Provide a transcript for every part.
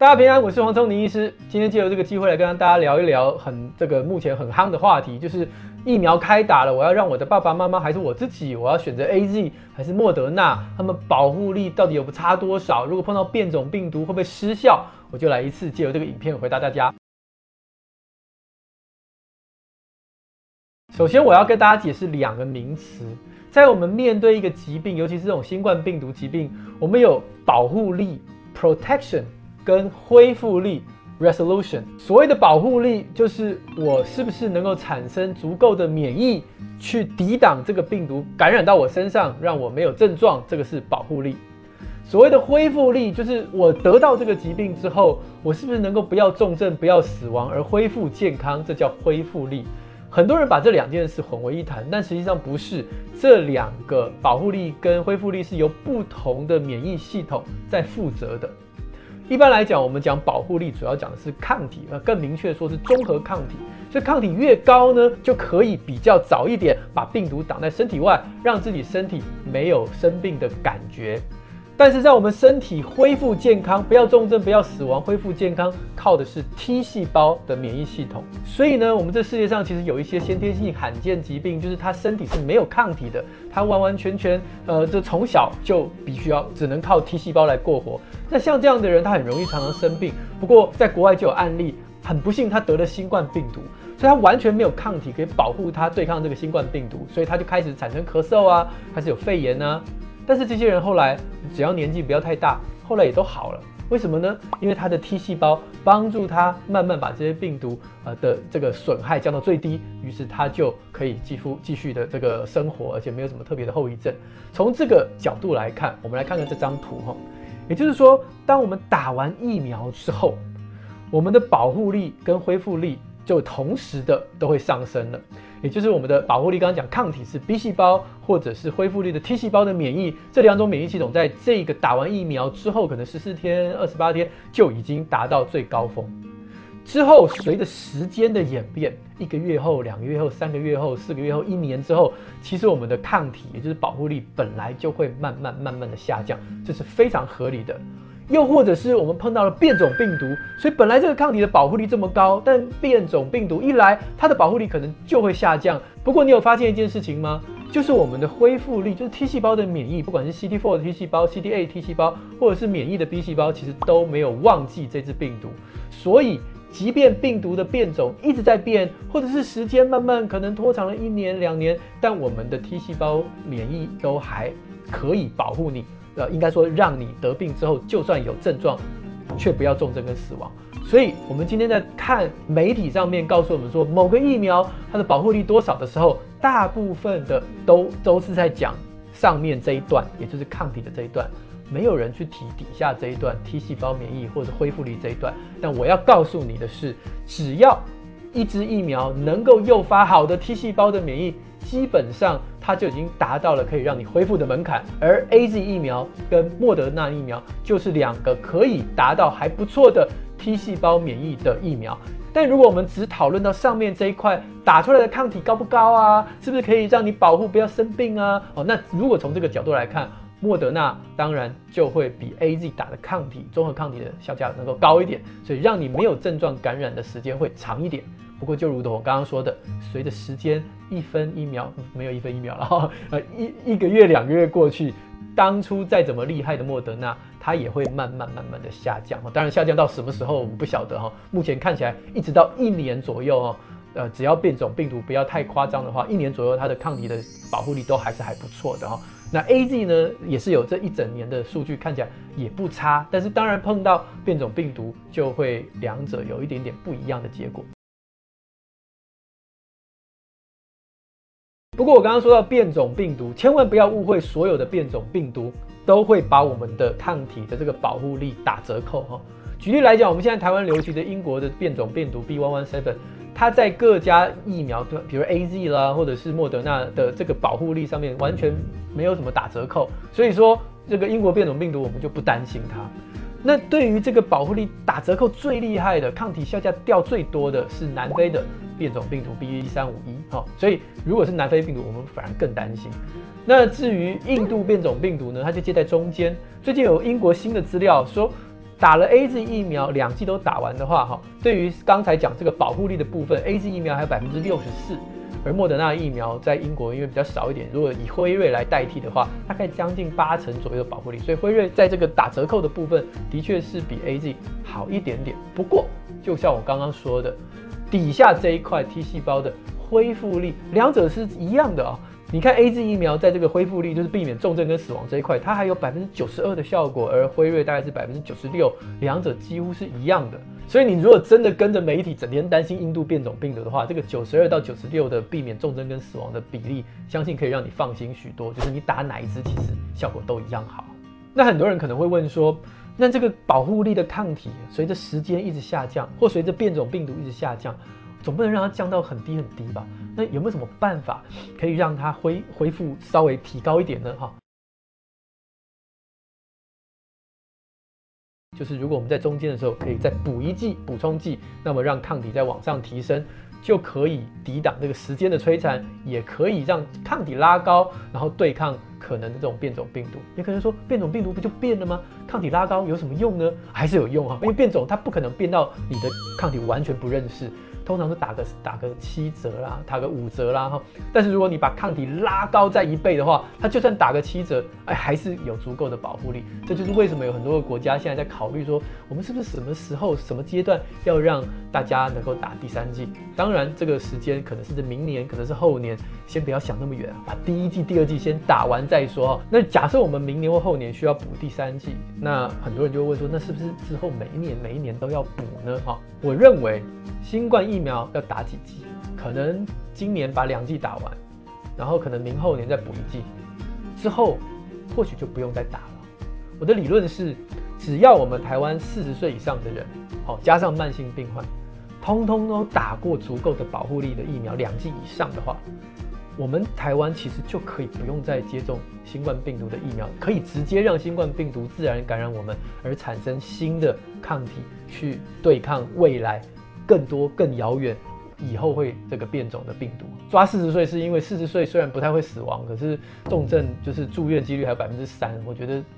大家平安，我是黄聪宁医师。今天借由这个机会来跟大家聊一聊目前很夯的话题，就是疫苗开打了，我要让我的爸爸妈妈还是我自己，我要选择 AZ 还是莫德纳，他们保护力到底有差多少？如果碰到变种病毒会不会失效？我就来一次借由这个影片回答大家。首先，我要跟大家解释两个名词。在我们面对一个疾病，尤其是这种新冠病毒疾病，我们有保护力 （protection） 跟恢复力 （resolution）。所谓的保护力，就是我是不是能够产生足够的免疫，去抵挡这个病毒感染到我身上，让我没有症状，这个是保护力。所谓的恢复力，就是我得到这个疾病之后，我是不是能够不要重症、不要死亡而恢复健康，这叫恢复力。很多人把这两件事混为一谈，但实际上不是。这两个保护力跟恢复力是由不同的免疫系统在负责的。一般来讲，我们讲保护力主要讲的是抗体，更明确说是中和抗体。所以抗体越高呢，就可以比较早一点把病毒挡在身体外，让自己身体没有生病的感觉。但是在我们身体恢复健康，不要重症，不要死亡，恢复健康，靠的是 T 细胞的免疫系统。所以呢，我们这世界上其实有一些先天性罕见疾病，就是他身体是没有抗体的，他完完全全这从小就必须要只能靠 T 细胞来过活。那像这样的人，他很容易常常生病。不过在国外就有案例，很不幸他得了新冠病毒，所以他完全没有抗体可以保护他对抗这个新冠病毒，所以他就开始产生咳嗽啊，开始有肺炎啊。但是这些人后来只要年纪不要太大，后来也都好了。为什么呢？因为他的 T 细胞帮助他慢慢把这些病毒的这个损害降到最低，于是他就可以继续的这个生活，而且没有什么特别的后遗症。从这个角度来看，我们来看看这张图哈，也就是说，当我们打完疫苗之后，我们的保护力跟恢复力就同时的都会上升了。也就是我们的保护力，刚刚讲抗体是 B 细胞，或者是恢复力的 T 细胞的免疫，这两种免疫系统在这个打完疫苗之后，可能14天、28天就已经达到最高峰。之后随着时间的演变，1个月后、2个月后、3个月后、4个月后、1年之后，其实我们的抗体，也就是保护力本来就会慢慢的下降，这是非常合理的。又或者是我们碰到了变种病毒，所以本来这个抗体的保护力这么高，但变种病毒一来，它的保护力可能就会下降。不过你有发现一件事情吗？就是我们的恢复力，就是 T 细胞的免疫，不管是 CD4 的 T 细胞、CD8 T 细胞，或者是免疫的 B 细胞，其实都没有忘记这只病毒。所以即便病毒的变种一直在变，或者是时间慢慢可能拖长了1年、2年，但我们的 T 细胞免疫都还可以保护你。应该说让你得病之后，就算有症状，却不要重症跟死亡。所以，我们今天在看媒体上面告诉我们说某个疫苗它的保护力多少的时候，大部分的都是在讲上面这一段，也就是抗体的这一段，没有人去提底下这一段 T 细胞免疫或者恢复力这一段。但我要告诉你的是，只要一支疫苗能够诱发好的 T 细胞的免疫，基本上它就已经达到了可以让你恢复的门槛。而 AZ 疫苗跟莫德纳疫苗就是2个可以达到还不错的 T 细胞免疫的疫苗。但如果我们只讨论到上面这一块打出来的抗体高不高啊，是不是可以让你保护不要生病啊？那如果从这个角度来看，莫德纳当然就会比 AZ 打的抗体综合抗体的效价能够高一点，所以让你没有症状感染的时间会长一点。不过就如同我刚刚说的，随着时间1分1秒，没有1分1秒了，一个月2个月过去，当初再怎么厉害的莫德纳，它也会慢慢的下降。当然下降到什么时候我们不晓得哈，目前看起来一直到1年左右只要变种病毒不要太夸张的话，1年左右它的抗体的保护力都还是还不错的哈。那 AZ 呢也是有这1整年的数据，看起来也不差，但是当然碰到变种病毒就会两者有一点点不一样的结果。不过我刚刚说到变种病毒，千万不要误会，所有的变种病毒都会把我们的抗体的这个保护力打折扣哈。举例来讲，我们现在台湾流行的英国的变种病毒 B.1.1.7， 它在各家疫苗，比如 AZ 啦，或者是莫德纳的这个保护力上面完全没有什么打折扣，所以说这个英国变种病毒我们就不担心它。那对于这个保护力打折扣最厉害的、抗体效价掉最多的是南非的变种病毒 B.1.351，所以如果是南非病毒，我们反而更担心。那至于印度变种病毒呢，它就介在中间。最近有英国新的资料说， 打了 AZ 疫苗2剂都打完的话，对于刚才讲这个保护力的部分 ，AZ 疫苗还有64%，而莫德纳疫苗在英国因为比较少一点，如果以辉瑞来代替的话，大概将近80%左右的保护力，所以辉瑞在这个打折扣的部分，的确是比 AZ 好一点点。不过，就像我刚刚说的，底下这一块 T 细胞的恢复力，两者是一样的啊。你看 AZ 疫苗在这个恢复力，就是避免重症跟死亡这一块，它还有92%的效果，而辉瑞大概是96%，两者几乎是一样的。所以你如果真的跟着媒体整天担心印度变种病毒的话，这个92到96的避免重症跟死亡的比例，相信可以让你放心许多。就是你打哪一支，其实效果都一样好。那很多人可能会问说，那这个保护力的抗体随着时间一直下降，或随着变种病毒一直下降，总不能让它降到很低很低吧？那有没有什么办法可以让它恢复稍微提高一点呢？就是如果我们在中间的时候可以再补一剂补充剂，那么让抗体再往上提升，就可以抵挡这个时间的摧残，也可以让抗体拉高，然后对抗可能的这种变种病毒。也可能说变种病毒不就变了吗？抗体拉高有什么用呢？还是有用因为变种它不可能变到你的抗体完全不认识。通常是打个7折啦，打个5折啦但是如果你把抗体拉高在1倍的话，它就算打个7折，还是有足够的保护力。这就是为什么有很多的国家现在在考虑说，我们是不是什么时候、什么阶段要让大家能够打第3剂？当然，这个时间可能是明年，可能是后年，先不要想那么远，把第1剂、第2剂先打完再说。那假设我们明年或后年需要补第3剂，那很多人就会问说，那是不是之后每一年都要补呢？我认为新冠疫苗要打几剂？可能今年把2剂打完，然后可能明后年再补1剂，之后或许就不用再打了。我的理论是，只要我们台湾40岁以上的人，加上慢性病患，通通都打过足够的保护力的疫苗2剂以上的话，我们台湾其实就可以不用再接种新冠病毒的疫苗，可以直接让新冠病毒自然感染我们，而产生新的抗体去对抗未来更多更遥远以后会这个变种的病毒。抓40岁是因为40岁虽然不太会死亡，可是重症就是住院几率还有3%，我觉得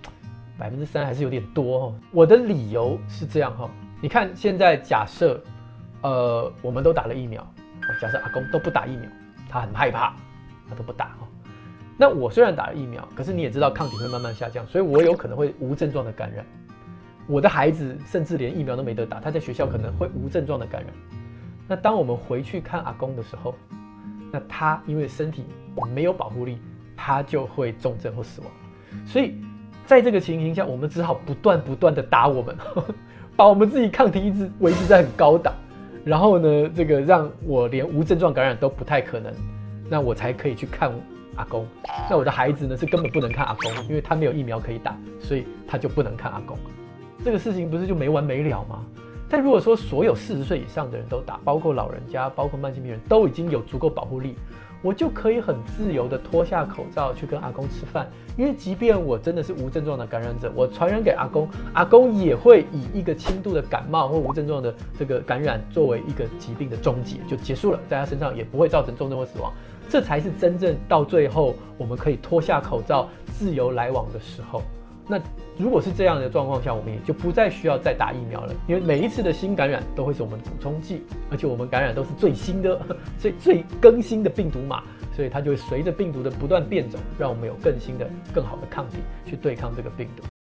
3%还是有点多我的理由是这样你看现在假设我们都打了疫苗，假设阿公都不打疫苗，他很害怕，他都不打那我虽然打了疫苗，可是你也知道抗体会慢慢下降，所以我有可能会无症状的感染。我的孩子甚至连疫苗都没得打，他在学校可能会无症状的感染。那当我们回去看阿公的时候，那他因为身体没有保护力，他就会重症或死亡。所以在这个情形下，我们只好不断的打我们，把我们自己抗体一直维持在很高档，然后呢，这个让我连无症状感染都不太可能，那我才可以去看阿公。那我的孩子呢是根本不能看阿公，因为他没有疫苗可以打，所以他就不能看阿公。这个事情不是就没完没了吗？但如果说所有40岁以上的人都打，包括老人家，包括慢性病人，都已经有足够保护力，我就可以很自由的脱下口罩去跟阿公吃饭。因为即便我真的是无症状的感染者，我传染给阿公，阿公也会以一个轻度的感冒或无症状的这个感染作为一个疾病的终结，就结束了，在他身上也不会造成重症或死亡。这才是真正到最后我们可以脱下口罩自由来往的时候。那如果是这样的状况下，我们也就不再需要再打疫苗了，因为每一次的新感染都会是我们的补充剂，而且我们感染都是最新的、最更新的病毒码，所以它就会随着病毒的不断变种，让我们有更新的、更好的抗体去对抗这个病毒。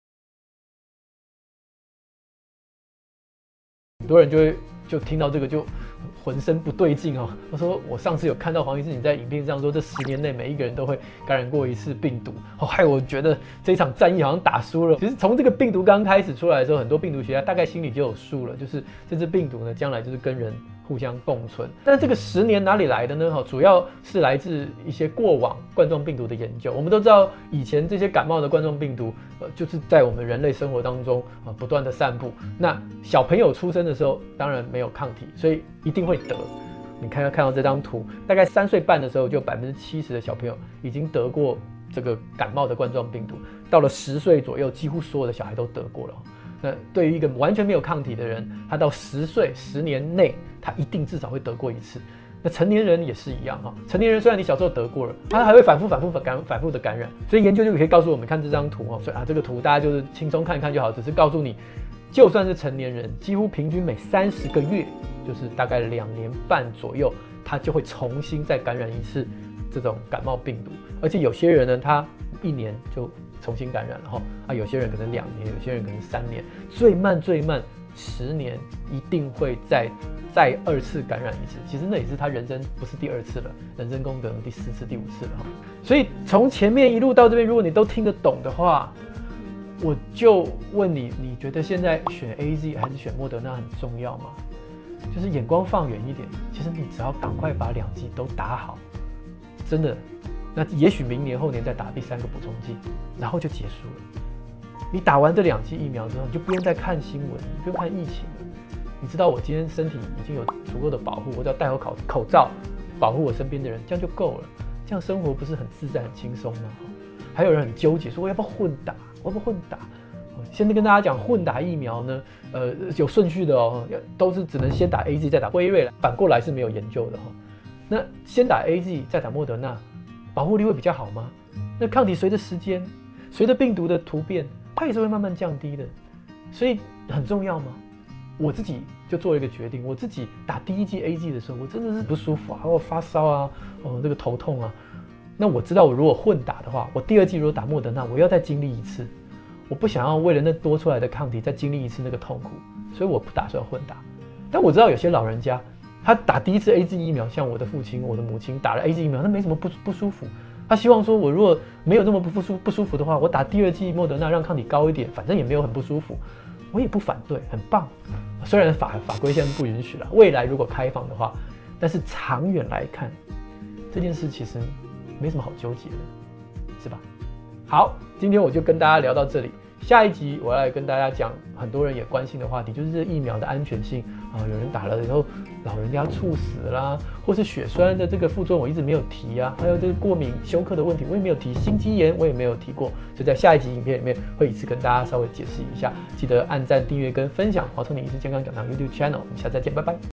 很多人就听到这个就浑身不对劲他说我上次有看到黄医师你在影片上说，这10年内每一个人都会感染过1次病毒害我觉得这场战役好像打输了。其实从这个病毒刚开始出来的时候，很多病毒学家大概心里就有数了，就是这只病毒呢将来就是跟人互相共存。但是这个10年哪里来的呢？主要是来自一些过往冠状病毒的研究。我们都知道以前这些感冒的冠状病毒就是在我们人类生活当中不断的散布。那小朋友出生的时候当然没有抗体，所以一定会得。你看到这张图，大概3岁半的时候就70%的小朋友已经得过这个感冒的冠状病毒，到了10岁左右几乎所有的小孩都得过了。那对于一个完全没有抗体的人，他到10岁10年内他一定至少会得过1次。那成年人也是一样成年人虽然你小时候得过了，他还会反复的感染。所以研究就可以告诉我们，看这张图所以这个图大家就是轻松看一看就好，只是告诉你就算是成年人，几乎平均每30个月，就是大概2年半左右，他就会重新再感染一次这种感冒病毒。而且有些人呢，他1年就重新感染了哈，有些人可能2年，有些人可能3年，最慢10年一定会再2次感染一次。其实那也是他人生不是第2次了，人生功德第4次、第5次了哈。所以从前面一路到这边，如果你都听得懂的话，我就问你，你觉得现在选 AZ 还是选莫德纳很重要吗？就是眼光放远一点，其实你只要赶快把2剂都打好，真的，那也许明年后年再打第3个补充剂，然后就结束了。你打完这2剂疫苗之后，你就不用再看新闻，你不用看疫情了。你知道我今天身体已经有足够的保护，我只要戴好口罩，保护我身边的人，这样就够了。这样生活不是很自在、很轻松吗？还有人很纠结，说我要不要混打？我要不要混打？现在跟大家讲，混打疫苗呢，有顺序的哦，都是只能先打 AZ 再打辉瑞了，反过来是没有研究的哈。那先打 AZ 再打莫德纳，保护力会比较好吗？那抗体随着时间，随着病毒的突变，它也是会慢慢降低的，所以很重要吗？我自己就做了一个决定，我自己打第1剂 AZ 的时候，我真的是不舒服啊，我发烧啊，这个头痛啊。那我知道，我如果混打的话，我第2剂如果打莫德纳，我要再经历一次，我不想要为了那多出来的抗体再经历一次那个痛苦，所以我不打算混打。但我知道有些老人家，他打第1次 AZ 疫苗，像我的父亲、我的母亲打了 AZ 疫苗，他没什么不舒服。他希望说，我如果没有这么不舒服的话，我打第2剂莫德纳让抗体高一点，反正也没有很不舒服，我也不反对，很棒。虽然法规现在不允许了，未来如果开放的话，但是长远来看，这件事其实没什么好纠结的，是吧？好，今天我就跟大家聊到这里。下一集我要来跟大家讲很多人也关心的话题，就是这疫苗的安全性啊。有人打了以后，老人家猝死啦，或是血栓的这个副作用，我一直没有提啊。还有这个过敏休克的问题，我也没有提。心肌炎我也没有提过，所以在下一集影片里面会一次跟大家稍微解释一下。记得按赞、订阅跟分享华聪明医师健康讲堂 YouTube channel，我们下次再见，拜拜。